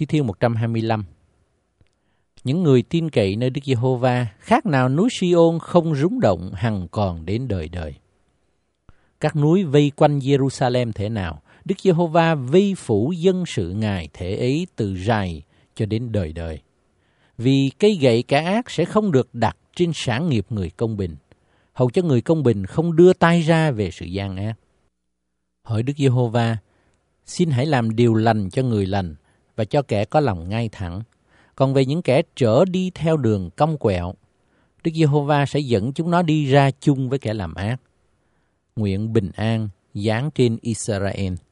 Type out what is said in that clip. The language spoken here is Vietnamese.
Thi Thiên 125. Những người tin cậy nơi Đức Giê-hô-va khác nào núi Si-ôn không rúng động hằng còn đến đời đời. Các núi vây quanh Giê-ru-sa-lem thế nào, Đức Giê-hô-va vây phủ dân sự Ngài thể ấy từ rày cho đến đời đời. Vì cây gậy kẻ ác sẽ không được đặt trên sản nghiệp người công bình, hầu cho người công bình không đưa tay ra về sự gian ác. Hỡi Đức Giê-hô-va, xin hãy làm điều lành cho người lành và cho kẻ có lòng ngay thẳng. Còn về những kẻ trở đi theo đường cong quẹo, Đức Giê-hô-va sẽ dẫn chúng nó đi ra chung với kẻ làm ác. Nguyện bình an giáng trên Israel.